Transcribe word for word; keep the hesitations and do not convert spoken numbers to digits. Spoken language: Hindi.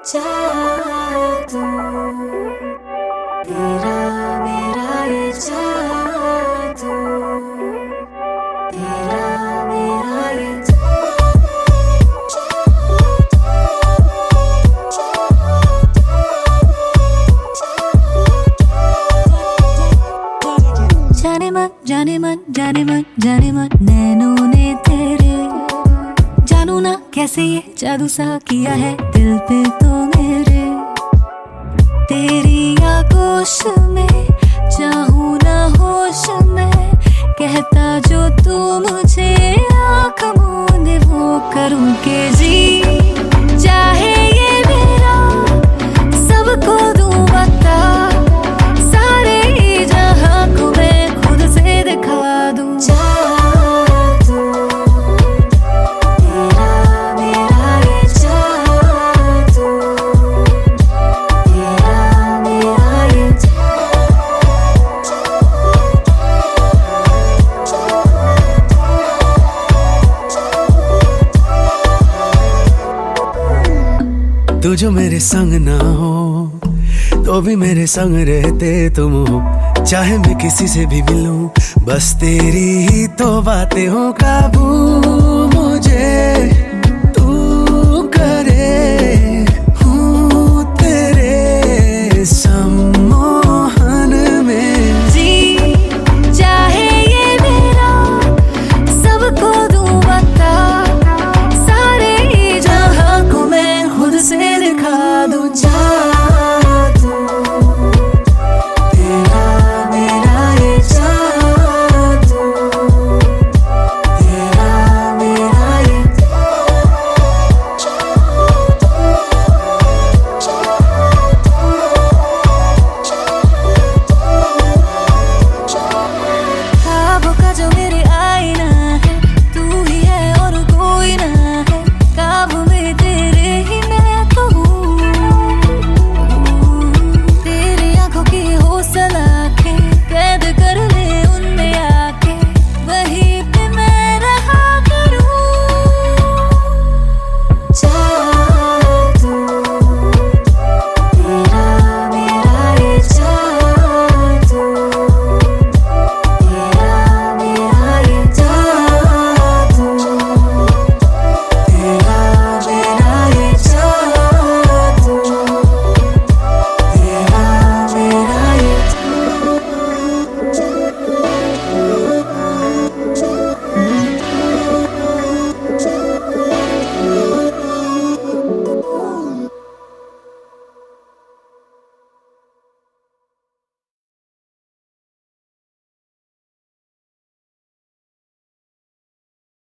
जादू तेरा मेरा ये जादू, तेरा मेरा ये जाने मन जाने मन जाने मन जाने मन नैनों ने तेरे, जानू ना कैसे ये जादू सा किया है दिल पे तो मेरे। तेरी आगोश में चाहूं ना होश में, कहता जो तू मुझे आँख मूंदे वो करूँ के जी चाहे ये मेरा सबको दूं बता, सारे जहां को मैं खुद से दिखा दूं। जादू तेरा मेरा ये जादू, तेरा मेरा ये तू जो मेरे संग ना हो तो भी मेरे संग रहते तुम हो, चाहे मैं किसी से भी मिलूं बस तेरी ही तो बातें हो काबू मुझे।